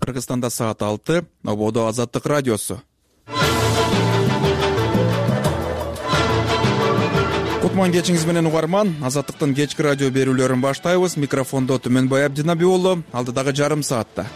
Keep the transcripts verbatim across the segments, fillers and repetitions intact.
Кыргызстанда саат алты, Ободо Азаттык радиосу. Кутман кечиңиз менен угарман, Азаттыктын кечки радио берүүлөрүн баштайбыз. Микрофондо Түмөнбай Абдинаби уулу, алдыдагы жарым саатта.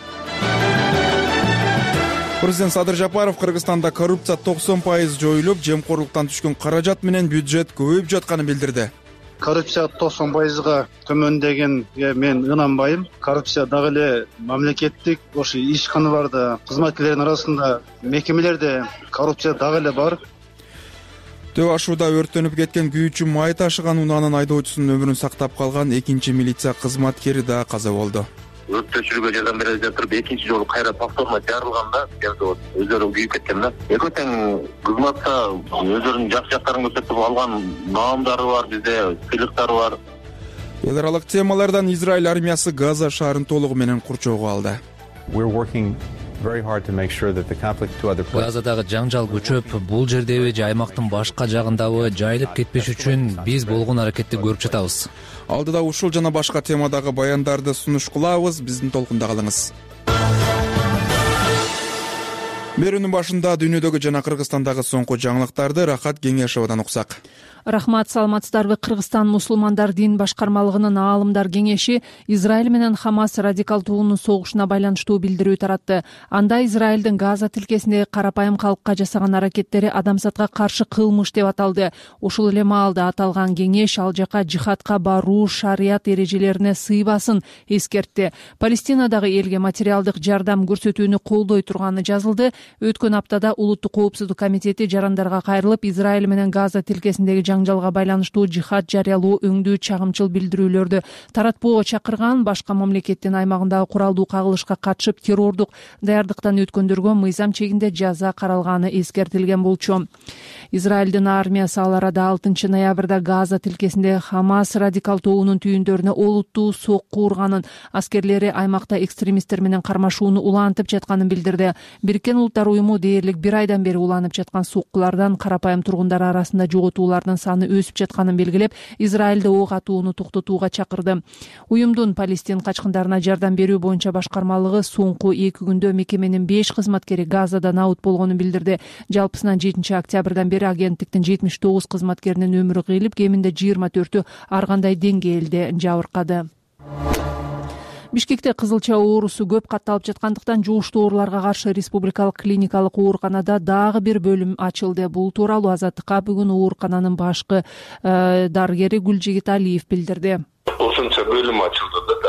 Президент Садыр Жапаров Кыргызстанда коррупция токсон пайыз жоюлуп, жемкорлуктан түшкөн каражат менен бюджет көбөйүп жатканын билдирди. Коррупция токсон пайызга төмөндөгөнгө мен ынанбайм. Коррупция дагы эле мамлекеттик ошо ишканаларда, кызматкерлердин арасында, мекемелерде коррупция дагы эле бар. Төө ашууда өрттөнүп кеткен күйүүчү май ташыган унаанын айдоочусунун өмүрүн сактап калган экинчи милиция кызматкери да каза болду. Өрттөчүлүгө жардам бере жатып экинчи жолу кайра повторно жарылганда өздөрү күйүп кеткен да. Эки тең кызматта өздөрүнүн жакшы жактарын көрсөтүп алган маамдары бар, бизде сыйлыктары бар. Эл аралык темалардан Израиль армиясы Газа шаарын толугу менен курчоого алды. Газадагы жаңжал күчөп, бул жердеби же аймактын башка жагындабы жайылып кетпеш үчүн биз болгон аракетти көрүп жатабыз. Алдыда ушул жана башка темадагы баяндарды сунуш кылабыз, биздин толкунда калыңыз. Берүүнүн башында дүйнөдөгү жана Кыргызстандагы соңку жаңылыктарды Рахат Кеңешовдон уксак. Рахмат, саламатсыздарбы? Кыргызстан мусулмандар дин башкармалыгынын аалымдар кеңеши Израиль менен Хамас радикал тобунун согушуна байланыштуу билдирүү таратты. Анда Израилдин Газа тилкесиндеги карапайым калкка жасаган аракеттери адамзатка каршы кылмыш деп аталды. Ушул эле маалда аталган кеңеш ал жака жихадка баруу шарият эрежелерине сыйбасын эскертти. Палестинадагы элге материалдык жардам көрсөтүүнү колдой турганы жазылды. Өткөн аптада Улуттук коопсуздук комитети жарандарга кайрылып, Израиль менен Газа тилкесиндеги жаңжалга байланыштуу жихад жарыялоо өңдүү чагымчыл билдирүүлөрдү таратпоого чакырган, башка мамлекеттин аймагындагы куралдуу кагылышка катышып террордук даярдыктан өткөндөргө мыйзам чегинде жаза каралганы эскертилген болчу. Израилдин армиясы ал арада алтынчы ноябрда Газа тилкесинде Хамас радикал тобунун түйүндөрүнө олуттуу сокку урганын, аскерлери аймакта экстремисттер менен кармашууну улантып жатканын билдирди. Бириккен Улуттар уюму дээрлик бир айдан бери уланып жаткан соккулардан карапайым тургундар арасында жоготуулардын саны өсүп жатканын белгилеп, Израилде ок атууну токтотууга чакырды. Уюмдун Палестин качкындарына жардам берүү боюнча башкармалыгы соңку эки күндө мекеменин беш кызматкери Газадан аут болгонун билдирди. Жалпысынан жетинчи октябрдан бери агенттиктин жетимиш тогуз кызматкеринин өмүрү кыйылып, кеминде жыйырма төртү ар кандай деңгээлде жабыркады. Бишкекте кызылча оорусу көп катталып жаткандыктан жугуштуу ооруларга каршы республикалык клиникалык ооруканада дагы бир бөлүм ачылды. Бул тууралуу Азаттыкка бүгүн оорукананын башкы дарыгери Гүлжигит Алиев билдирди. Ошончо бөлүм ачылды да,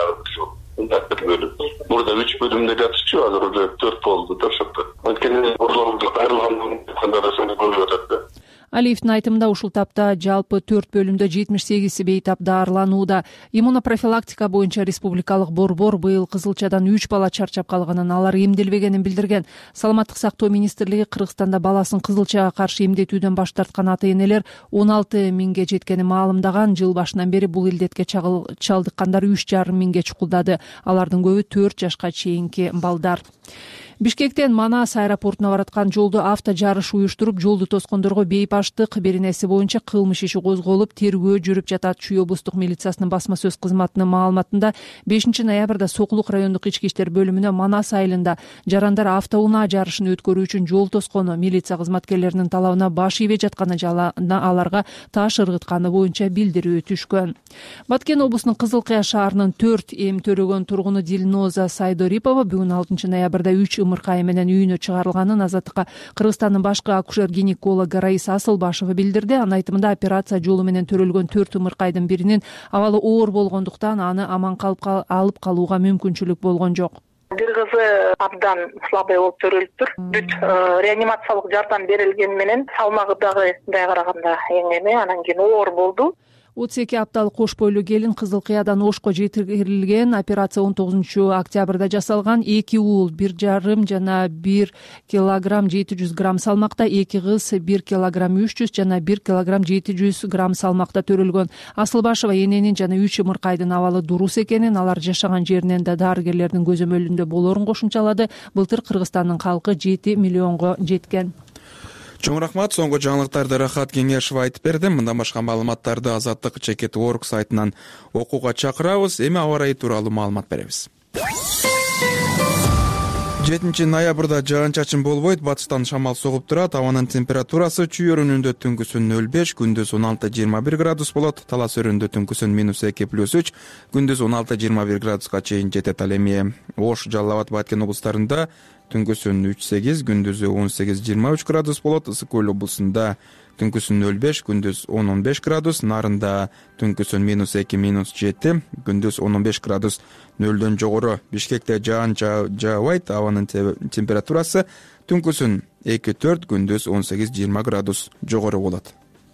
дагы бир бөлүм. Мурда үч бөлүмдө жатчу, азыр уже төрт болду да ошондо. Анткени оорулардан айрылган кандайдыр болуп атат да. Алиевдин айтымында ушул тапта жалпы төрт бөлүмдө жетимиш сегизи бейтап даарыланууда. Иммунопрофилактика боюнча республикалык борбор быйыл кызылчадан үч бала чарчап калганын, алар эмделбегенин билдирген. Саламаттык сактоо министрлиги Кыргызстанда баласын кызылчага каршы эмдетүүдөн баш тарткан ата-энелер он алты миңге жеткенин маалымдаган. Жыл башынан бери бул илдетке чалдыккандар үч жарым миңге чукулдады. Алардын көбү төрт жашка чейинки балдар. Бишкектен Манас аэропортуна бараткан жолду авто жарыш уюштуруп, жолду тоскондорго бейбаштык беренеси боюнча кылмыш иши козголуп, тергөө жүрүп жатат. Чүй облустук милициясынын басма сөз кызматынын маалыматында бешинчи ноябрда Сокулук райондук ички иштер бөлүмүнө Манас айылында жарандар автоунаа жарышын өткөрүү үчүн жол тоскону, милиция кызматкерлеринин талабына баш ийбей жатканы жана аларга таш ыргытканы боюнча билдирүү түшкөн. Баткен облусунун Кызыл Кыя шаарынын төрт эм төрөгөн тургуну Дилноза Сайдорипова бүгүн алтынчы ноябрда үч ымыркай менен үйүнө чыгарылганын Азаттыкка Кыргызстандын башкы акушер-гинекологу Раиса Асылбашева билдирди. Анын айтымында операция жолу менен төрөлгөн төрт ымыркайдын биринин абалы оор болгондуктан аны аман калып алып калууга мүмкүнчүлүк болгон жок. Бир кызы абдан слабый болуп төрөлүптүр. Бүт реанимациялык жардам берилгени менен салмагы дагы мындай караганда эң эме, анан кийин оор болду. отуз эки апталык кош бойлуу келин Кызыл Кыядан Ошко жеткирилген. Операция он тогузунчу октябрда жасалган. Эки уул бир жарым жана бир килограмм жети жүз грамм салмакта, эки кыз бир килограмм үч жүз жана бир килограмм жети жүз грамм салмакта төрөлгөн. Асылбашева эненин жана үч ымыркайдын абалы дурус экенин, алар жашаган жеринен да дарыгерлердин көзөмөлүндө болорун кошумчалады. Былтыр Кыргызстандын калкы жети миллионго жеткен. Чоң рахмат. Соңку жаңылыктарды Рахат Кеңешов айтып берди. Мындан башка маалыматтарды Азаттык чекит точка орг сайтынан окууга чакырабыз. Эми аба ырайы тууралуу маалымат беребиз. жетинчи ноябрда жаан-чачын болбойт, батыштан шамал согуп турат. Абанын температурасы чүй өрүнүндө түнкүсүн нөл беш, күндүз он алты жыйырма бир градус болот. Талас өрүнүндө түнкүсүн минус эки плюс үч, күндүз он алты жыйырма бир градуска чейин жетет. Ал эми Ош, Жалал абад, Баткен облустарында түнкүсүн үч сегиз, күндүзү он сегиз жыйырма үч градус болот. Ысык көл облусунда түнкүсүн нөл беш, күндүз он он беш градус. Нарында түнкүсүн минус эки, минус жети, күндүз он он беш градус нөлдөн жогору. Бишкекте жаан жаабайт, абанын температурасы түнкүсүн эки төрт, күндүз он сегиз жыйырма градус жогору болот.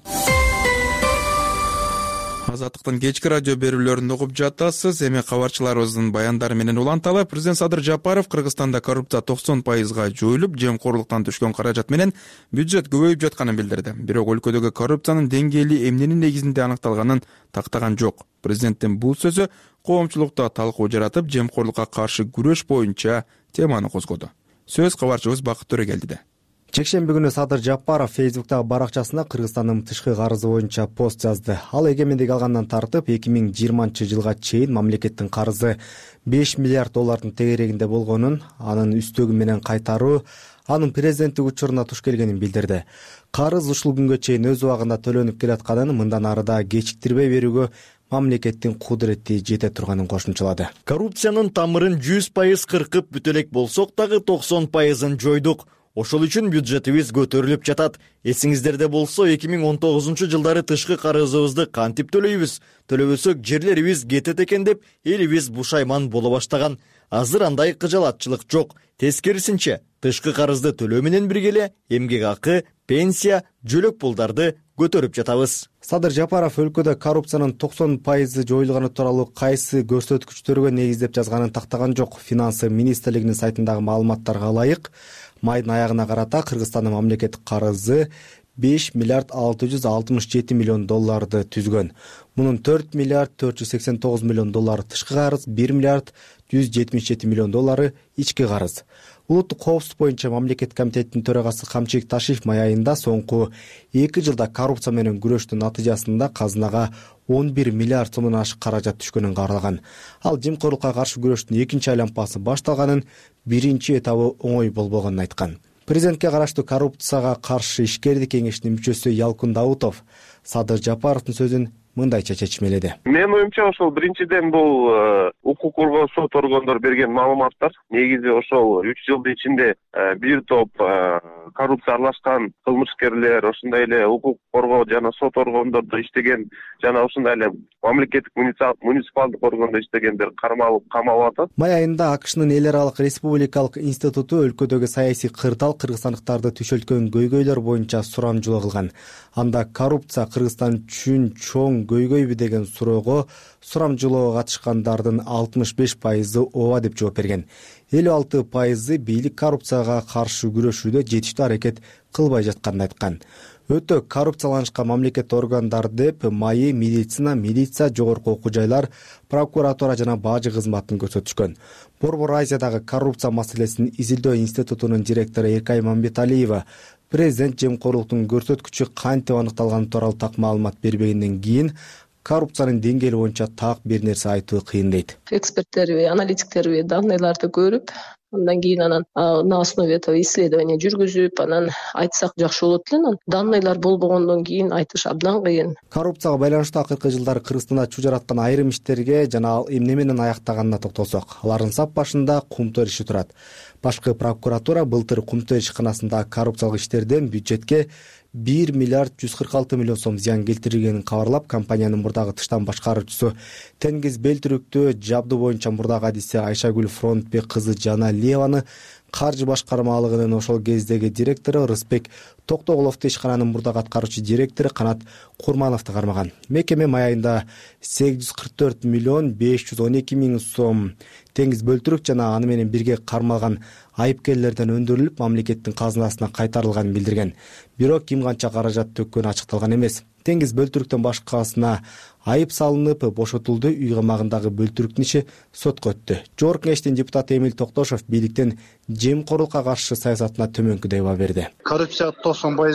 Азаттыктын кечки радио берүүлөрүн угуп жатасыз. Эми кабарчыларыбыздын баяндары менен уланталы. Президент Садыр Жапаров Кыргызстанда коррупция токсон пайызга жоюлуп, жемкорлуктан түшкөн каражат менен бюджет көбөйүп жатканын билдирди. Бирок өлкөдөгү коррупциянын деңгээли эмненин негизинде аныкталганын тактаган жок. Президенттин бул сөзү коомчулукта талкуу жаратып, жемкорлукка каршы күрөш боюнча теманы козгоду. Сөз кабарчыбыз Бакыт Төрөгелдиде. Жекшемби күнү Садыр Жапаров Фейсбуктагы баракчасына Кыргызстандын тышкы карызы боюнча пост жазды. Ал эгемендик алгандан тартып эки миң жыйырманчы жылга чейин мамлекеттин карызы беш миллиард доллардын тегерегинде болгонун, анын үстөгү менен кайтаруу анын президенттик учуруна туш келгенин билдирди. Карыз ушул күнгө чейин өз убагында төлөнүп келатканын, мындан ары да кечиктирбей берүүгө мамлекеттин кудурети жете турганын кошумчалады. Коррупциянын тамырын жүз пайыз кыркып бүтө элек болсок дагы токсон пайызын жойдук. Ошол үчүн бюджетибиз көтөрүлүп жатат. Эсиңиздерде болсо эки миң он тогузунчу жылдары тышкы карызыбызды кантип төлөйбүз? Төлөбөсөк жерлерибиз кетет экен деп элибиз бушайман боло баштаган. Азыр андай кыжалатчылык жок. Тескерисинче, тышкы карызды төлөө менен бирге эле эмгек акы, пенсия, жөлөк пулдарды көтөрүп жатабыз. Садыр Жапаров өлкөдө коррупциянын токсон пайызы жоюлганы тууралуу кайсы көрсөткүчтөргө негиздеп жазганын тактаган жок. Финансы министрлигинин сайтындагы маалыматтарга ылайык, майдын аягына карата Кыргызстандын мамлекеттик карызы беш миллиард алты жүз алтымыш жети миллион долларды түзгөн. Мунун төрт миллиард төрт жүз сексен тогуз миллион доллары тышкы карыз, бир миллиард жүз жетимиш жети миллион доллары ички карыз. Улуттук коопсуздук боюнча мамлекет комитетинин төрагасы Камчылык Ташиев май айында соңку эки жылда коррупция менен күрөштүн натыйжасында казынага он бир миллиард сомдон ашык каражат түшкөнүн каарлаган. Ал жемкорлукка каршы күрөштүн экинчи айланпасы башталганын, биринчи этабы оңой болбогонун айткан. Президентке караштуу коррупцияга каршы ишкердик кеңешинин мүчөсү Ялкын Даутов Садыр Жапаровдун сөзүн мындайча чечмеледи. Менин оюмча ошол биринчиден бул укук коргоо сот органдары берген маалыматтар негизи ошол үч жылдын ичинде бир топ коррупция аралашкан кылмышкерлер, ошондой эле укук коргоо жана сот органдордо иштеген жана ошондой эле мамлекеттик муниципалдык органдо иштегендер кармалып камалып атат. Май айында АКШнын эл аралык республикалык институту өлкөдөгү саясий кырдаал кыргызстандыктарды түшөлткөн көйгөйлөр боюнча сурамжылоо кылган. Анда коррупция Кыргызстан үчүн чоң көйгөйбү деген суроого сурамжылоого катышкандардын алтымыш беш пайызы ооба деп жооп берген. элүү алты пайызы бийлик коррупцияга каршы күрөшүүдө жетиштүү аракет кылбай жатканын айткан. Өтө коррупцияланышкан мамлекет органдар деп майы, медицина, милиция, жогорку окуу жайлар, прокуратура жана бажы кызматын көрсөтүшкөн. Борбор Азиядагы коррупция маселесин изилдөө институтунун директору Эркай Мамбеталиева президент жемкорлуктун көрсөткүчү кантип аныкталганы тууралуу так маалымат бербегенден кийин коррупциянын деңгээли боюнча так бир нерсе айтуу кыйын дейт. Эксперттерби, аналитиктерби данныйларды көрүп, андан кийин анан на основе этого исследования жүргүзүп, анан айтсак жакшы болот эле. Данныйлар болбогондон кийин айтыш абдан кыйын. Коррупцияга байланыштуу акыркы жылдары Кыргызстанда чуу жараткан айрым иштерге жана ал эмне менен аяктаганына токтолсок, алардын сап башында Кумтөр иши турат. Башкы прокуратура былтыр Кумтөр ишканасындагы коррупциялык иштерден бюджетке бир миллиард жүз кырк алты миллион сом зыян келтирилгенин кабарлап, компаниянын мурдагы тыштан башкаруучусу Тенгиз Белтүрүктү жабдуу боюнча мурдагы адиси Айшагүл Фронтбек кызы Жаналиеваны, каржы башкармалыгынын ошол кездеги директору Рыспек Токтоголовду, ишкананын мурдагы аткаруучу директору Канат Курмановду кармаган. Мекеме май айында сегиз жүз кырк төрт миллион беш жүз он эки миң сом Теңиз Бөлтүрүк жана аны менен бирге кармалган айыпкерлерден өндүрүлүп, мамлекеттин казынасына кайтарылганын билдирген. Бирок ким канча каражат төккөнү ачыкталган эмес. Теңиз Бөлтүрүктөн башкасына айып салынып, бошотулду. Үй камагындагы Бөлтүрүктүн иши сотко өттү. Жогорку кеңештин депутаты Эмил Токтошов бийликтин жемкорлукка каршы саясатына төмөнкү дейба берди. Коррупция токсон пайызга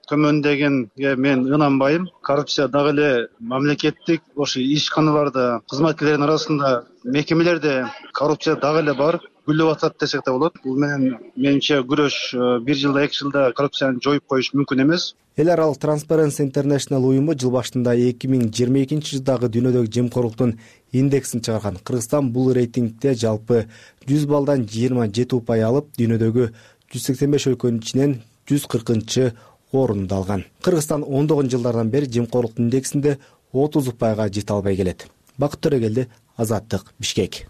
төмөндөгөнгө мен ынанбайм. Коррупция дагы эле мамлекеттик ошо ишканаларда, кызматкерлердин арасында, мекемелерде коррупция дагы эле бар, күлүп атат десек да болот. Бул менен менимче күрөш бир жылда, эки жылда коррупцияны жоюп коюш мүмкүн эмес. Эл аралык Transparency International уюму жыл башында эки миң жыйырма экинчи жылдагы дүйнөдөгү жемкорлуктун индексин чыгарган. Кыргызстан бул рейтингде жалпы жүз баллдан жыйырма жети упай алып, дүйнөдөгү жүз сексен беш өлкөнүн ичинен жүз кыркынчы орунду алган. Кыргызстан ондогон жылдардан бери жемкорлук индексинде отуз упайга жете албай келет. Бакыт Төрөгелди, Азаттык, Бишкек.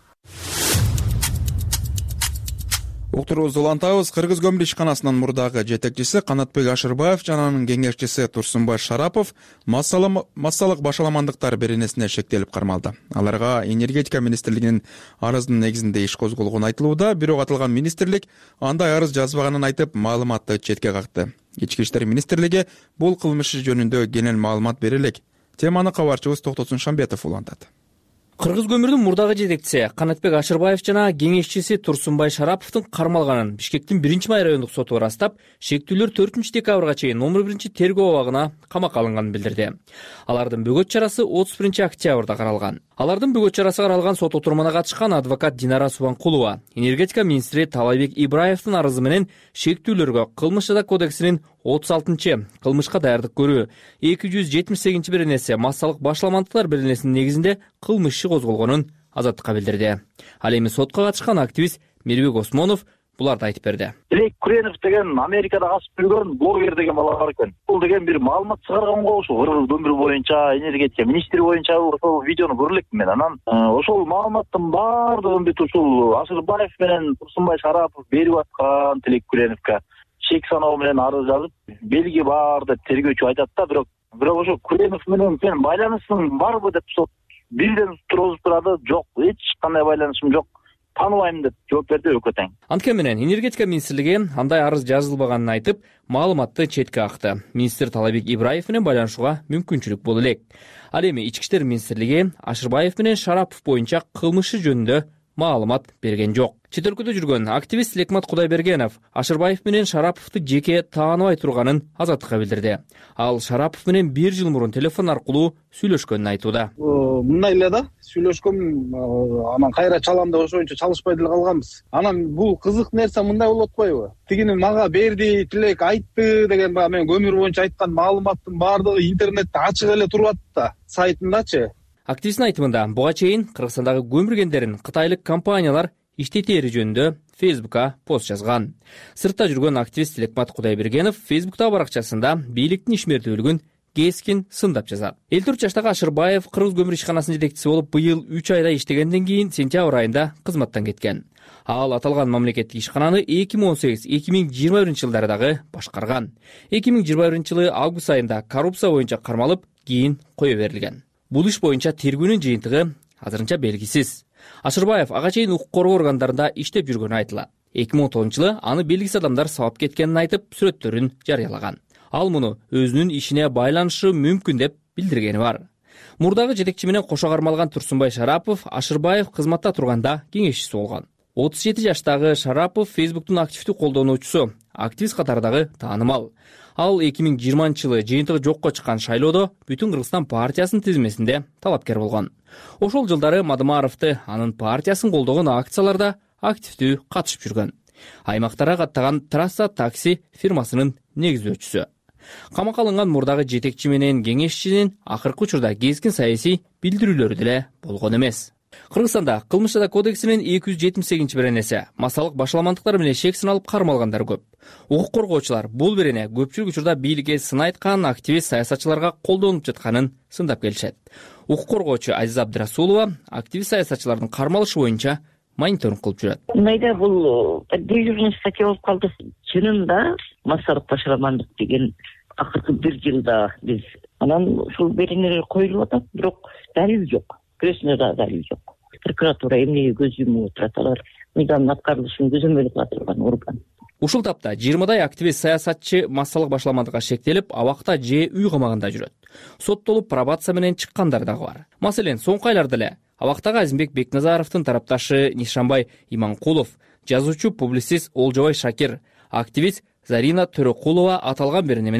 Уктурубузду улантабыз. Кыргыз көмүр ишканасынын мурдагы жетекчиси Канатбек Ашырбаев жана анын кеңешчиси Турсунбай Шарапов массалык башаламандыктар беренесине шектелип кармалды. Аларга энергетика министрлигинин арыздын негизинде иш козголгону айтылууда, бирок аталган министрлик андай арыз жазбаганын айтып, маалыматты четке какты. Ички иштер министрлиги бул кылмыш жөнүндө кенен маалымат бере элек. Теманы кабарчыбыз Токтосун Шамбетов улантат. Кыргыз көмүрдүн мурдагы жетекчиси Канатбек Ашырбаев жана кеңешчиси Турсунбай Шараповдун кармалганын Бишкектин биринчи май райондук соту ырастап, шектүүлөр төртүнчү декабрга чейин номер биринчи тергөө абагына камакка алынганын билдирди. Алардын бөгөт чарасы отуз биринчи октябрда каралган. Алардын бөгөт чарасы каралган сот отурумуна катышкан адвокат Динара Субанкулова энергетика министри Талайбек Ибраевдин арызы менен шектүүлөргө Кылмыш жаза кодексинин отуз алтынчы кылмышка даярдык көрүү эки жүз жетимиш сегизинчи беренеси массалык башаламандыктар беренесинин негизинде кылмыш иши козголгонун Азаттыкка билдирди. Ал эми сотко катышкан активист Мирбек Осмонов буларды айтып берди. Илек Куренов деген Америкада касып жүргөн блогер деген бала бар экен. Бул деген бир маалымат чыгарганга ошо Кыргыз көмүр боюнча, энергетика министри боюнча ошол видеону көрүп элекмин мен. Анан ошол маалыматтын баардыгын бүт ушул Ашырбаев менен Турсунбай Шарапов берип аткан Илек Куреновго чек саноо менен арыз жазып, белги бар деп тергөөчү айтат да, бирок бирок ошо Куренов менен сен байланышың барбы деп сот бирден тургузуп турады. Жок, эч кандай байланышым жок, тааныбайм деп жооп берди өкөтең. Анткени менен энергетика министрлиги андай арыз жазылбаганын айтып, маалыматты четке какты. Министр Талайбек Ибраев менен байланышууга мүмкүнчүлүк боло элек. Ал эми ички иштер министрлиги Ашырбаев менен Шарапов боюнча кылмыш жөнүндө маалымат берген жок. Чет өлкөдө жүргөн активист Лекмат Кудайбергенов Ашырбаев менен Шараповду жеке тааныбай турганын Азаттыкка билдирди. Ал Шарапов менен бир жыл мурун телефон аркылуу сүйлөшкөнүн айтууда. Мындай эле да, сүйлөшкөм, анан кайра чалам деп ошо боюнча чалышпай деле калганбыз. Анан бул кызык нерсе мындай болуп атпайбы? Тигини мага берди, тилек айтты деген баягы мен көмүр боюнча айткан маалыматтын баардыгы интернетте ачык эле туруп атты, сайтындачы. Активисттин айтымында буга чейин Кыргызстандагы көмүр кендерин кытайлык компаниялар иштетери жөнүндө Фейсбукка пост жазган. Сыртта жүргөн активист Лекмат Кудайбергенов Фейсбуктагы баракчасында бийликтин ишмердүүлүгүн кескин сындап жазат. элүү төрт жаштагы Ашырбаев Кыргыз көмүр ишканасынын жетекчиси болуп быйыл үч айда иштегенден кийин сентябрь айында кызматтан кеткен. Ал аталган мамлекеттик ишкананы эки миң он сегиз эки миң жыйырма биринчи жылдары дагы башкарган. эки миң жыйырма биринчи жылы август айында коррупция боюнча кармалып, кийин кое берилген. Бул иш боюнча тергөөнүн жыйынтыгы азырынча белгисиз. Ашырбаев ага чейин укук коргоо органдарында иштеп жүргөнү айтылат. эки миң он тогузунчу жылы аны белгисиз адамдар сабап кеткенин айтып, сүрөттөрүн жарыялаган. Ал муну өзүнүн ишине байланышы мүмкүн деп билдиргени бар. Мурдагы жетекчи менен кошо кармалган Турсунбай Шарапов Ашырбаев кызматта турганда кеңешчиси болгон. отуз жети жаштагы Шарапов Фейсбуктун активдүү колдонуучусу, активист катардагы таанымал. Ал эки миң жыйырманчы жылы жыйынтыгы жокко чыккан шайлоодо Бүтүн Кыргызстан партиясынын тизмесинде талапкер болгон. Ошол жылдары Мадымаровду анын партиясын колдогон акцияларда активдүү катышып жүргөн. Аймактарга каттаган Трасса такси фирмасынын негиздөөчүсү. Камакка алынган мурдагы жетекчи менен кеңешчинин акыркы учурда кескин саясий билдирүүлөрү деле болгон эмес. Кыргызстанда Кылмыш жаза кодексинин эки жүз жетимиш сегизинчи беренеси массалык башаламандыктар менен шек сыналып кармалгандар көп. Укук коргоочулар бул берене көпчүлүк учурда бийликке сын айткан активист саясатчыларга колдонуп жатканын сындап келишет. Укук коргоочу Азиза Абдрасулова активист саясатчылардын кармалышы боюнча мониторинг кылып жүрөт. Мындай бул дежурный статья болуп калды. Чынында массалык башаламандык деген акыркы бир жылда биз анан ушул беренелер коюлуп атат, бирок далил жок. Күрөсүнө да далил жок. Прокуратура эмнеге көз юмуп отурат, алар мыйзамдын аткарылышын көзөмөл кыла турган орган. Ушул тапта жыйырмадай активист саясатчы массалык башаламандыкка шектелип, абакта же үй камагында жүрөт. Соттолуп пробация менен чыккандар дагы бар. Маселен, соңку айларда эле абактагы Азимбек Бекназаровдун тарапташы Нишанбай Иманкулов, жазуучу публицист Олжобай Шакир, активист Зарина Төрөкулова аталган берене менен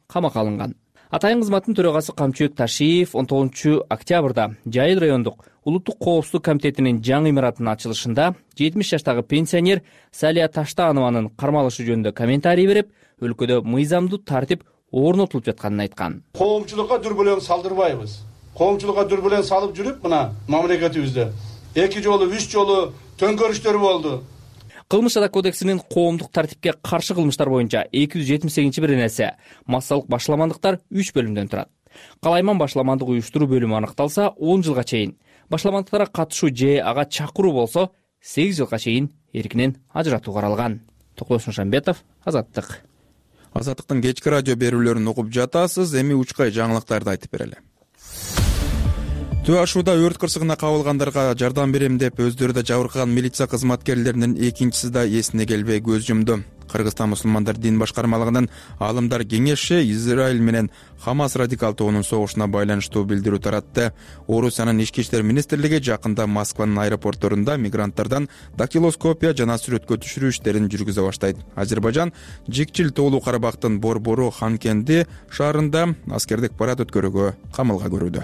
камакка алынган. Атайын кызматтын төрагасы Камчыбек Ташиев он тогузунчу октябрда Жайыл райондук улуттук коопсуздук комитетинин жаңы имаратынын ачылышында жетимиш жаштагы пенсионер Салия Таштанованын кармалышы жөнүндө комментарий берип, өлкөдө мыйзамдуу тартип орнотулуп жатканын айткан. Коомчулукка дүрбөлөң салдырбайбыз. Коомчулукка дүрбөлөң салып жүрүп, мына мамлекетибизде эки жолу, үч жолу төңкөрүштөр болду. Кылмыш жада кодексинин коомдук тартипке каршы кылмыштар боюнча эки жүз жетимиш сегизинчи беренеси массалык башламандыктар үч бөлүмдөн турат. Калайман башламандык уюштуруу бөлүмү аныкталса он жылга чейин, башламандыктарга катышуу же ага чакыруу болсо сегиз жылга чейин эркинен ажыратуу каралган. Токтош Нушанбетов, Азаттык. Азаттыктын кечки радио берүүлөрүн угуп жатасыз. Эми учкай жаңылыктарды айтып берели. Төө ашууда өрт кырсыгына кабылгандарга жардам берем деп өздөрү да жабыркаган милиция кызматкерлеринин экинчиси да эсине келбей көз жумду. Кыргызстан мусулмандар дин башкармалыгынын аалымдар кеңеши Израиль менен Хамас радикал тобунун согушуна байланыштуу билдирүү таратты. Орусиянын ички иштер министрлиги жакында Москванын аэропортторунда мигранттардан дактилоскопия жана сүрөткө түшүрүү иштерин жүргүзө баштайт. Азербайжан Жикчил тоолуу Карабактын Борбору Ханкенди шаарында аскердик парад өткөрүүгө камылга көрүүдө.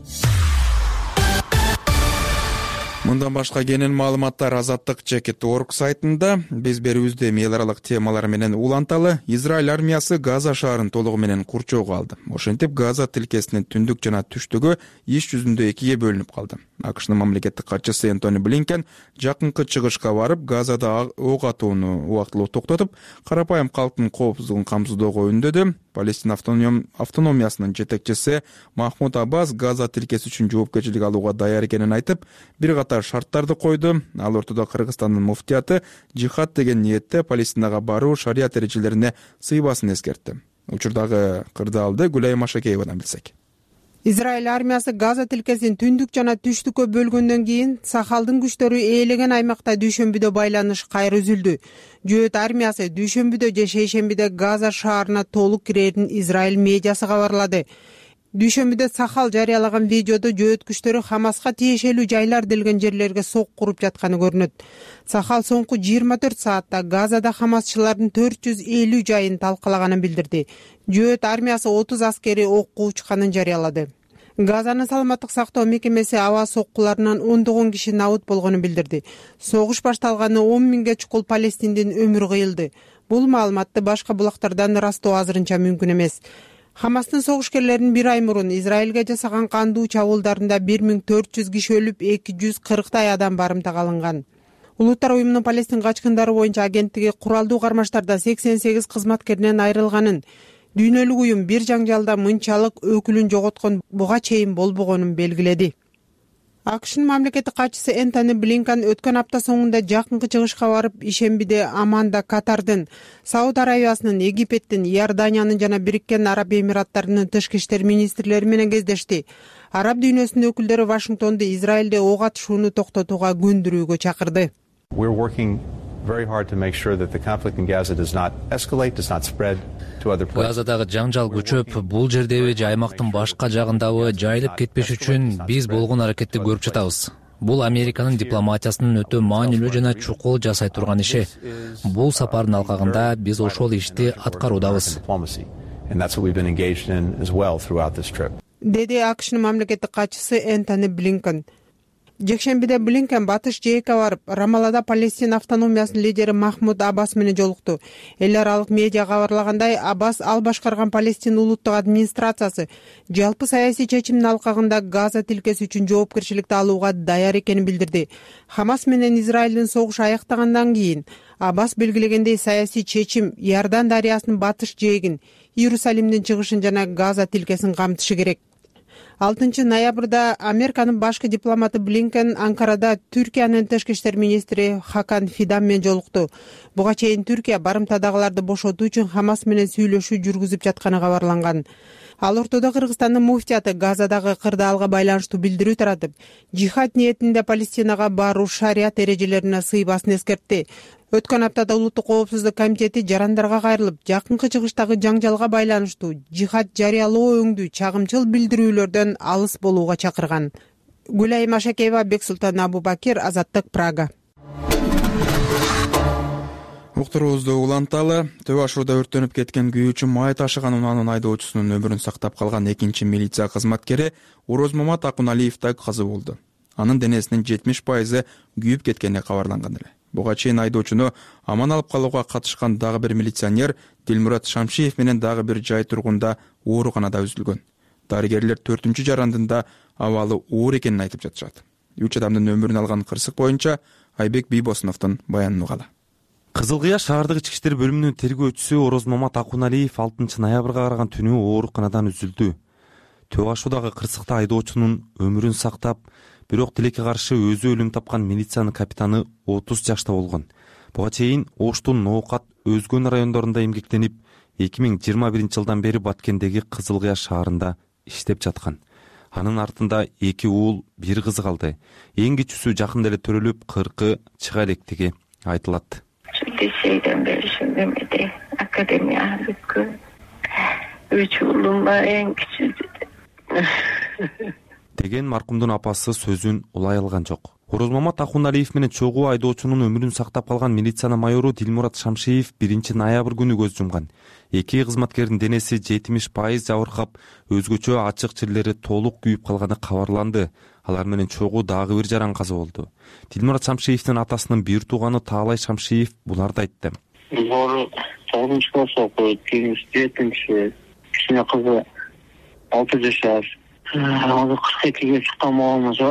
Мындан башка кенен маалыматтар Азаттык чекит точка орг сайтында. Биз берүүбүздө эл аралык темалар менен уланталы. Израиль армиясы Газа шаарын толугу менен курчоого алды. Ошентип Газа тилкесинин түндүк жана түштүгү иш жүзүндө экиге бөлүнүп калды. АКШнын мамлекеттик катчысы Энтони Блинкен жакынкы чыгышка барып, Газада ок атууну убактылуу токтотуп, карапайым калктын коопсуздугун камсыздоого үндөдү. Палестина автономиясынын жетекчиси Махмуд Аббас Газа тилкеси үчүн жоопкерчилик алууга даяр экенин айтып, бир катар шарттарды койду. Ал ортодо Кыргызстандын муфтияты жихад деген ниетте Палестинага баруу шарият эрежелерине сыйбасын эскертти. Учурдагы кырдаалды Гүлайым Ашакеевадан билсек. Израиль армиясы Газа тилкесин түндүк жана түштүккө бөлгөндөн кийин Сахалдын күчтөрү ээлеген аймакта дүйшөмбүдө байланыш кайра үзүлдү. Жөөт армиясы дүйшөмбүдө же шейшембиде Газа шаарына толук кирерин Израиль медиасы кабарлады. Дүйшөмбүдө Сахал жарыялаган видеодо жөөт күчтөрү Хамаска тиешелүү жайлар делген жерлерге сок куруп жатканы көрүнөт. Сахал соңку жыйырма төрт саатта Газада Хамасчылардын төрт жүз элүү жайын талкалаганын билдирди. Жөөт армиясы отуз аскери окко учканын жарыялады. Газанын саламаттык сактоо мекемеси аба соккуларынан ондогон киши набыт болгонун билдирди. Согуш башталганы он миңге чукул палестиндин өмүрү кыйылды. Бул маалыматты башка булактардан ырастоо азырынча мүмкүн эмес. Хамастын согушкерлерин бир ай мурун Израилге жасаган кандуу чабуулдарында бир миң төрт жүз киши өлүп, эки жүз кырктай адам барымтага алынган. Улуттар уюмунун Палестин качкындары боюнча агенттиги куралдуу кармаштарда сексен сегиз кызматкеринен айрылганын, дүйнөлүк уюм бир жаңжалда мынчалык өкүлүн жоготкон буга чейин болбогонун белгиледи. АКШнын мамлекеттик катчысы Энтони Блинкен өткөн апта соңунда жакынкы чыгышка барып, ишембиде Аманда Катардын, Сауд Арабиясынын, Египеттин, Иорданиянын жана Бириккен Араб Эмираттарынын тышкы иштер министрлери менен кездешти. Араб дүйнөсүнүн өкүлдөрү Вашингтонду Израилде ок атышууну токтотууга көндүрүүгө чакырды. Газадагы жаңжал күчөп, бул жердеби же аймактын башка жагындабы жайылып кетпеш үчүн биз болгон аракетти көрүп жатабыз. Бул Американын дипломатиясынын өтө маанилүү жана чукул жасай турган иши. Бул сапардын алкагында биз ошол ишти аткаруудабыз. Деди АКШнын мамлекеттик катчысы Энтони Блинкен. Жекшембиде Блинкен батыш жээкке барып, Рамалада Палестин автономиясынын лидери Махмуд Аббас менен жолукту. Эл аралык медиа кабарлагандай, Аббас ал башкарган Палестин улуттук администрациясы жалпы саясий чечимдин алкагында Газа тилкеси үчүн жоопкерчиликти алууга даяр экенин билдирди. Хамас менен Израилдин согушу аяктагандан кийин Аббас белгилегендей саясий чечим Иордан дарыясынын батыш жээгин, Иерусалимдин чыгышын жана Газа тилкесин камтышы керек. алтынчы ноябрда Американын башкы дипломаты Блинкен Анкарада Түркиянын тышкы иштер министри Хакан Фидан менен жолукту. Буга чейин Түркия барымтадагыларды бошотуу үчүн Хамас менен сүйлөшүү жүргүзүп жатканы кабарланган. Ал ортодо Кыргызстандын муфтияты Газадагы кырдаалга байланыштуу билдирүү таратып, жихад ниетинде Палестинага баруу шарият эрежелерине сыйбасын эскертти. Өткөн аптада Улуттук коопсуздук комитети жарандарга кайрылып, жакынкы чыгыштагы жаңжалга байланыштуу жихад жарыялоо өңдүү чагымчыл билдирүүлөрдөн алыс болууга чакырган. Гүлайым Ашакеева, Бексултан Абубакир, Азаттык, Прага. уктуруубузду уланталы. Төбө Ашууда өрттөнүп кеткен күйүүчү май ташыган унаанын айдоочусунун өмүрүн сактап калган экинчи милиция кызматкери Орозмамат Акуналиевде каза болду. Анын денесинин жетимиш пайызы күйүп кеткени кабарланган эле. Буга чейин айдоочуну аман алып калууга катышкан дагы бир милиционер Дилмурат Шамшиев менен дагы бир жай тургунда ооруканада үзүлгөн. Дарыгерлер төртүнчү жарандында абалы оор экенин айтып жатышат. Үч адамдын өмүрүн алган кырсык боюнча Айбек Бийбосуновдун баянын угалы. Кызыл Кыя шаардык ички иштер бөлүмүнүн тергөөчүсү Орозмамат Акуналиев алтынчы ноябрга караган түнү ооруканадан үзүлдү. Төбө Ашуудагы кырсыкта айдоочунун өмүрүн сактап, бирок тилекке каршы өзү өлүм тапкан милициянын капитаны отуз жашта болгон. Буга чейин Оштун, Ноокат, Өзгөн райондорунда эмгектенип, эки миң жыйырма биринчи жылдан бери Баткендеги Кызыл Кыя шаарында иштеп жаткан. Анын артында эки уул, бир кызы калды. Эң кичүүсү жакында эле төрөлүп, кыркы чыга электиги айтылат. Liseyden beri şimdi akademiya бүткөн. Üç уулум бар, эң кичүүсү деген маркумдун апасы сөзүн улай алган жок. Орозмамат Акуналиев менен чогуу айдоочунун өмүрүн сактап калган милициянын майору Дилмурат Шамшиев биринчи ноябрь күнү көз жумган. Эки кызматкердин денеси жетимиш пайыз жабыркап, өзгөчө ачык жерлери толук күйүп калганы кабарланды. Алар менен чогуу дагы бир жаран каза болду. Дилмурат Шамшиевдин атасынын бир тууганы Таалай Шамшиев буларды айтты. Бор тогузунчу класс окуйт, кийинки жетинчи, кичине кызы алты жашар. Азыр кырк экиге чыккан болгондо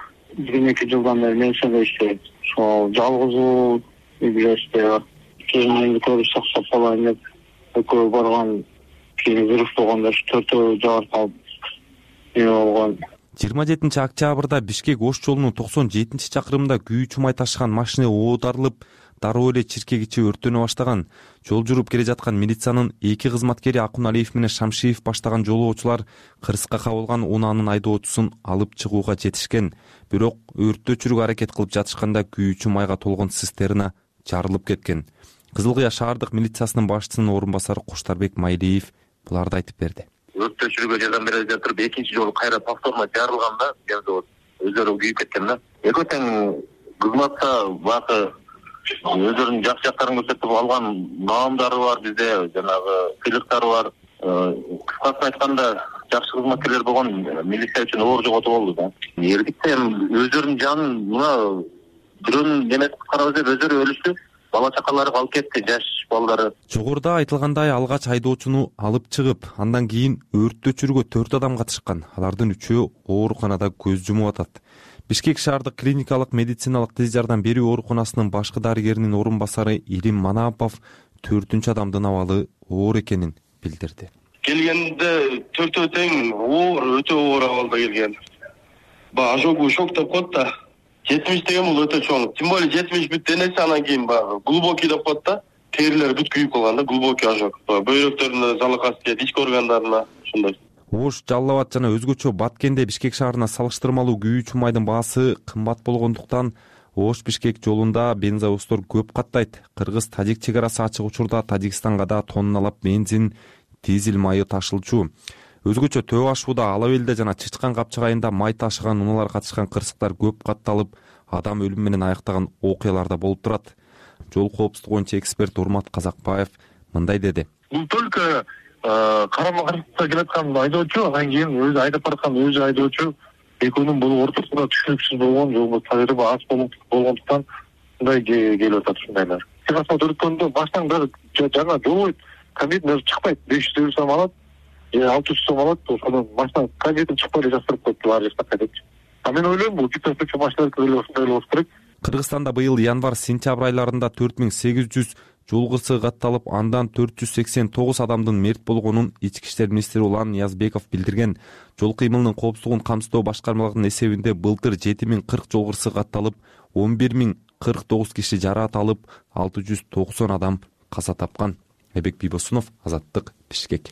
бир эки жылдан бери милицияда иштейт. Ошол жалгыз үйлөштө кийин көрүп сактап калайын деп экөө барган, кийин взрыв болгондо төртөө жабырып калып эме болгон. жыйырма жетинчи октябрда Бишкек Ош жолунун токсон жетинчи чакырымында күйүүчү май ташыган машина оодарылып, дароо эле чиркек ичи өрттөнө баштаган. Жол жүрүп келе жаткан милициянын эки кызматкери Акуналиев менен Шамшиев баштаган жолоочулар кырсыкка кабылган унаанын айдоочусун алып чыгууга жетишкен. Бирок өрттү өчүрүүгө аракет кылып жатышканда күйүүчү майга толгон цистерна жарылып кеткен. Кызыл Кыя шаардык милициясынын башчысынын орун басары Куштарбек Майлиев буларды айтып берди. Өрттү өчүрүүгө жардам бере жатып экинчи жолу кайра повторно жарылганда газовод өздөрү күйүп кеткен да. Экөө тең кызматта бакы өздөрүнүн жакшы жактарын көрсөтүп алган наамдары бар, бизде жанагы сыйлыктары бар. Кыскасы айтканда жакшы кызматкерлер болгон, милиция үчүн оор жоготуу болду да. Эрдикте өздөрүнүн жанын мына бирөөнүн немесин куткарабыз деп өздөрү өлүштү. Бала чакалары калып кетти, жаш балдары. Жогоруда айтылгандай алгач айдоочуну алып чыгып, андан кийин өрттү өчүрүүгө төрт адам катышкан. Алардын үчөө ооруканада көз жумуп атат. Бишкек шаардык клиникалык медициналык тез жардам берүү ооруканасынын башкы дарыгеринин орун басары Илим Манапов төртүнчү адамдын абалы оор экенин билдирди. Келгенде төртөө тең оор, өтө оор абалда келген. Баягы ожогу шок деп коет да. жетимиш деген бул өтө чоң. Тем более жетимиш бүт денеси, анан кийин баягы глубокий деп коет да. Терилери бүт күйүп калган да, глубокий ожог. Бөйрөктөрүнө залыкасы тиет, ички органдарына ушундай. Ош, Жалал Абад жана өзгөчө Баткенде Бишкек шаарына салыштырмалуу күйүүчү майдын баасы кымбат болгондуктан Ош Бишкек жолунда бензовоздор көп каттайт. Кыргыз-Тажик чек арасы ачык учурда Тажикстанга да тонналап бензин, дизель майы ташылчу. Өзгөчө Төбө Ашууда, Ала Белде жана Чычкан Капчык айында май ташыган унаалар катышкан кырсыктар көп катталып, адам өлүмү менен аяктаган окуялар да болуп турат. Жол коопсуздугу боюнча эксперт Урмат Казакбаев мындай деди. Бул только карама-каршылыкта келаткан айдоочу, анан кийин өзү айдап бараткан өзү айдоочу экөөнүн бул ортосунда түшүнүксүз болгон, жолдо тажрыйба аз болгондуктан мындай келип атат ушундайлар. Чыгасына төрткөндө баштан бери жаңа жолбойт, комбит чыкпайт, беш жүз элүү сом алат, алты жүз сом алат, ошондон машина комбитин чыкпай эле жаштырып коюпту баары жактакка депчи. А мен ойлойм, бул китаптагы машиналар деле ошондой болуш керек. Кыргызстанда быйыл январь-сентябрь айларында төрт миң сегиз жүз жол кырсыгы катталып, андан төрт жүз сексен тогуз адамдын мерт болгонун Ички иштер министри Улан Ниязбеков билдирген. Жол кыймылынын коопсуздугун камсыздоо башкармалыгынын эсебинде былтыр жети миң кырк жол кырсыгы катталып, он бир миң кырк тогуз киши жараат алып, алты жүз токсон адам каза тапкан. Айбек Бийбосунов, Азаттык, Бишкек.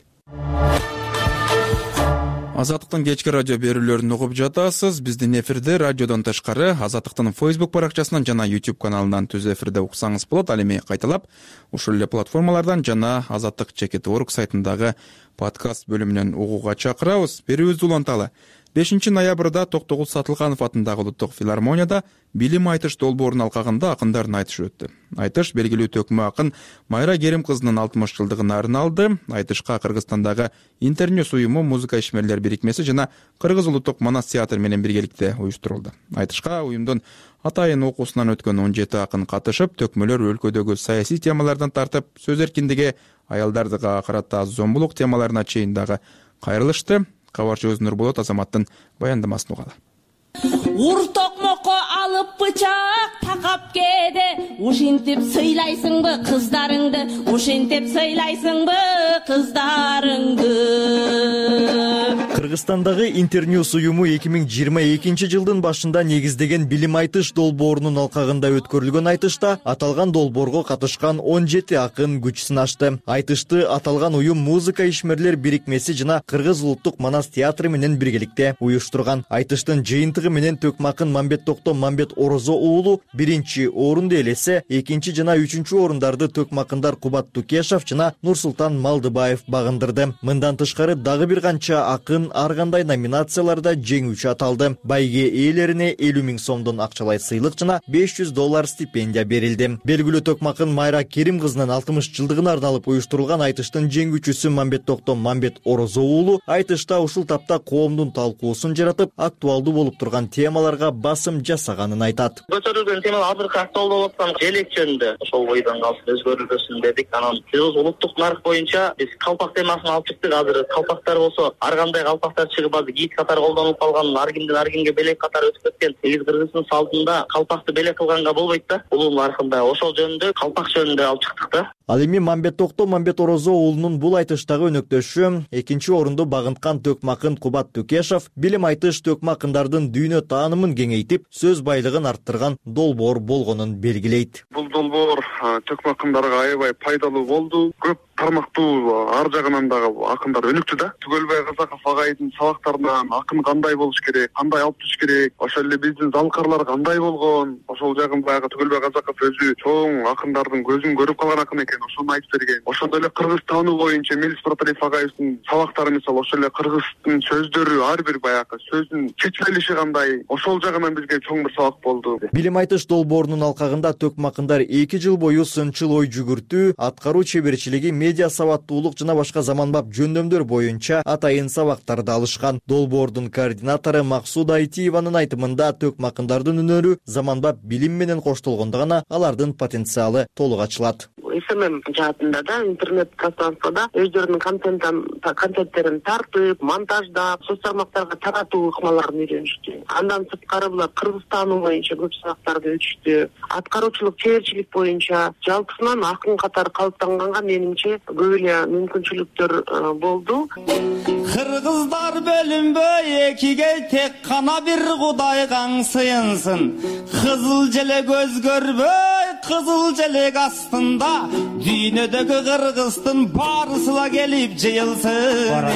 Азаттыктын кечки радио берүүлөрүн угуп жатасыз. Биздин эфирде радиодон тышкары Азаттыктын Facebook баракчасынан жана YouTube каналынан түз эфирде уксаңыз болот. Ал эми кайталап ушул эле платформалардан жана азаттык чекит точка орг сайтындагы подкаст бөлүмүнөн угууга чакырабыз. Берүүбүздү уланталы. бешинчи ноябрда Токтогул Сатылганов атындагы улуттук филармонияда билим айтыш долбоорунун алкагында акындардын айтышы өттү. Айтыш белгилүү төкмө акын Майра Керим кызынын алтымыш жылдыгына арналды. Айтышка Кыргызстандагы Интерньюс уюму, музыка ишмерлер бирикмеси жана Кыргыз улуттук Манас театры менен биргеликте уюштурулду. Айтышка уюмдун атайын окуусунан өткөн он жети акын катышып, төкмөлөр өлкөдөгү саясий темалардан тартып, сөз эркиндиги, аялдардыга карата зомбулук темаларына чейин дагы кайрылышты. Кабарчыбыз Нурболот Азаматтын баяндамасын угалы. Ур токмокко алып бычак такап кеде, ушинтип сыйлайсыңбы кыздарыңды, ушинтип сыйлайсыңбы кыздарыңды. Кыргызстандагы Интерньюс уюму эки миң жыйырма экинчи жылдын башында негиздеген билим айтыш долбоорунун алкагында өткөрүлгөн айтышта аталган долбоорго катышкан он жети акын күч сынашты. Айтышты аталган уюм музыка ишмерлер бирикмеси жана Кыргыз улуттук Манас театры менен биргеликте уюштурган. Айтыштын жыйынтыгы менен төкмакын Мамбет Токто Мамбет Орозо уулу биринчи орунду ээлесе, экинчи жана үчүнчү орундарды төкмакындар Кубат Тукешов жана Нурсултан Малдыбаев багындырды. Мындан тышкары дагы бир канча акын ар кандай номинацияларда жеңүүчү аталды. Байге ээлерине элүү миң сомдон акчалай сыйлык жана беш жүз доллар стипендия берилди. Белгилүү төкмакын Майра Керим кызынын алтымыш жылдыгына арналып уюштурулган айтыштын жеңүүчүсү Мамбет Токто Мамбет Орозо уулу айтышта ушул тапта коомдун талкуусун жаратып, актуалдуу болуп турган темаларга басым жасаганын айтат. Көтөрүлгөн темалар азыркы актуалдуу болуп аткан желек жөнүндө ошол бойдон калсын өзгөрүлсүн дедик. Анан биз улуттук нарык боюнча биз калпак темасын алып чыктык. Азыр калпактар болсо ар кандай калпактар чыгып, азыр кийит катары колдонулуп калган, ар кимдин ар кимге белек катары өтүп кеткен. Эгиз Кыргыздын салтында калпакты белек кылганга болбойт да. Улуу наркында ошол жөнүндө калпак жөнүндө алып чыктык да. Ал эми Мамбет Токто Мамбет Орозо уулунун бул айтыштагы өнөктөшү экинчи орунду багынткан төкмакын Кубат Тукешов билим айтыш төкмакындардын дүйнө таанымын кеңейтип, сөз байлыгын арттырган долбоор болгонун белгилейт. Бул долбоор төкмакындарга аябай пайдалуу болду. Көп тармактуу ар жагынан дагы акындар өнүктү да. Түгөлбай Казаков агайдын сабактарынан акын кандай болуш керек, кандай алып түш керек, ошол эле биздин залкарлар кандай болгон, ошол жагын баягы Түгөлбай Казаков өзү чоң акындардын көзүн көрүп калган акын экен, ошону айтып берген. Ошондой эле кыргыз таануу боюнча Мелис Проталиев агайыбыздын сабактары, мисалы ошол эле кыргыздын сөздөрү, ар бир баягы сөздүн чечмелиши кандай, ошол жагынан бизге чоң бир сабак болду. Билим айтыш долбоорунун алкагында төкмакындар эки жыл бою сынчыл ой жүгүртүү, аткаруу чеберчилиги, медиа сабаттуулук жана башка заманбап жөндөмдөр боюнча атайын сабактарды алышкан. Долбоордун координатору Максуда Айтиеванын айтымында төкмакындардын өнөрү заманбап билим менен коштолгондо гана алардын потенциалы толук ачылат. эс эм эм жаатында да, интернет пространствода өздөрүнүн контенттерин тартып, монтаждап, соц тармактарга таратуу ыкмаларын үйрөнүштү. Андан сырткары булар кыргыз таануу боюнча көп сабактарды өтүштү. Аткаруучулук, чеберчилик боюнча жалпысынан акын катары калыптанганга менимче көп эле мүмкүнчүлүктөр болду. Кыргыздар бөлүнбөй экиге, тек кана бир Кудайга сыйынсын. Кызыл желек өзгөрбөй, кызыл желек астында дүйнөдөгү кыргыздын барысыла келип жыйылсын.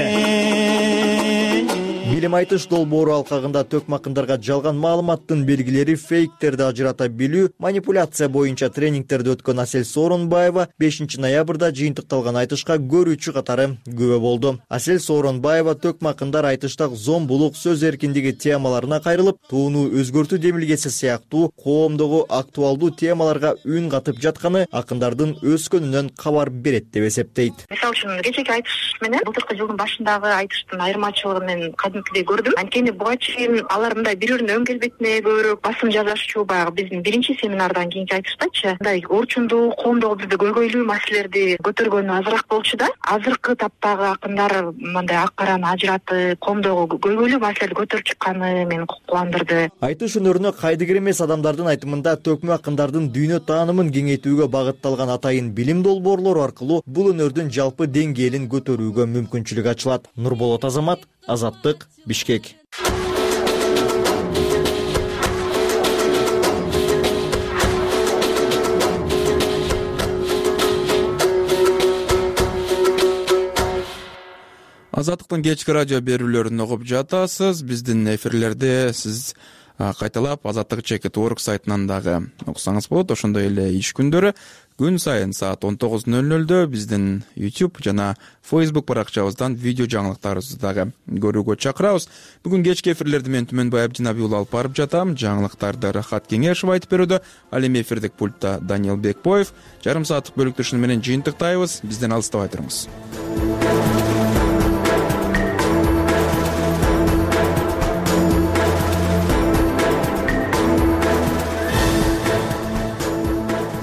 Билим айтыш долбоору алкагында төкмакындарга жалган маалыматтын белгилери, фейктерди ажырата билүү, манипуляция боюнча тренингтерди өткөн Асель Сооронбаева бешинчи ноябрда жыйынтыкталган айтышка көрүүчү катары күбө болду. Асель Сооронбаева төкмакындар айтыштагы зомбулук, сөз эркиндиги темаларына кайрылып, тууну өзгөртүү демилгеси сыяктуу коомдогу актуалдуу темаларга үн катып жатканы акындардын өскөнүнөн кабар берет деп эсептейт. Мисалы үчүн кечеки айтыш менен былтыркы жылдын башындагы айтыштын айырмачылыгы мен кадимкидей көрдүм. Анткени буга чейин алар мындай бири-биринин өң келбетине көбүрөөк басым жасашчу, баягы биздин биринчи семинардан кийинки айтыштачы мындай орчундуу, коомдогу бизде көйгөйлүү маселелерди көтөргөнү азыраак болчу да. Азыркы таптагы акындар мындай ак караны ажыратып, коомдогу көйгөйлүү маселелерди көтөрүп чыкканы мени кубандырды. Айтыш өнөрүнө кайдыгер эмес адамдардын айтымында төкмө акындардын дүйнө таанымын кеңейтүүгө багытталган атайын билим долбоорлору аркылуу бул өнөрдүн жалпы деңгээлин көтөрүүгө мүмкүнчүлүк ачылат. Нурболот Азамат, Азаттык, Бишкек. Азаттыктын кечки радио берүүлөрүн угуп жатасыз. Биздин эфирлерде сиз кайталап азаттык чекит орг сайтынан дагы окусаңыз болот. Ошондой эле иш күндөрү күн сайын саат он тогуз ноль нолдо биздин YouTube жана Facebook баракчабыздан видео жаңылыктарыбызды дагы көрүүгө чакырабыз. Бүгүн кечки эфирлерди мен Түмөнбай Абдинабий уулу алып барып жатам. Жаңылыктарды Рахат Кеңешев айтып берүүдө, ал эми эфирдик пультта Даниил Бекбоев. Жарым сааттык бөлүктүшүн менен жыйынтыктайбыз. Бизден алыстабай туруңуз.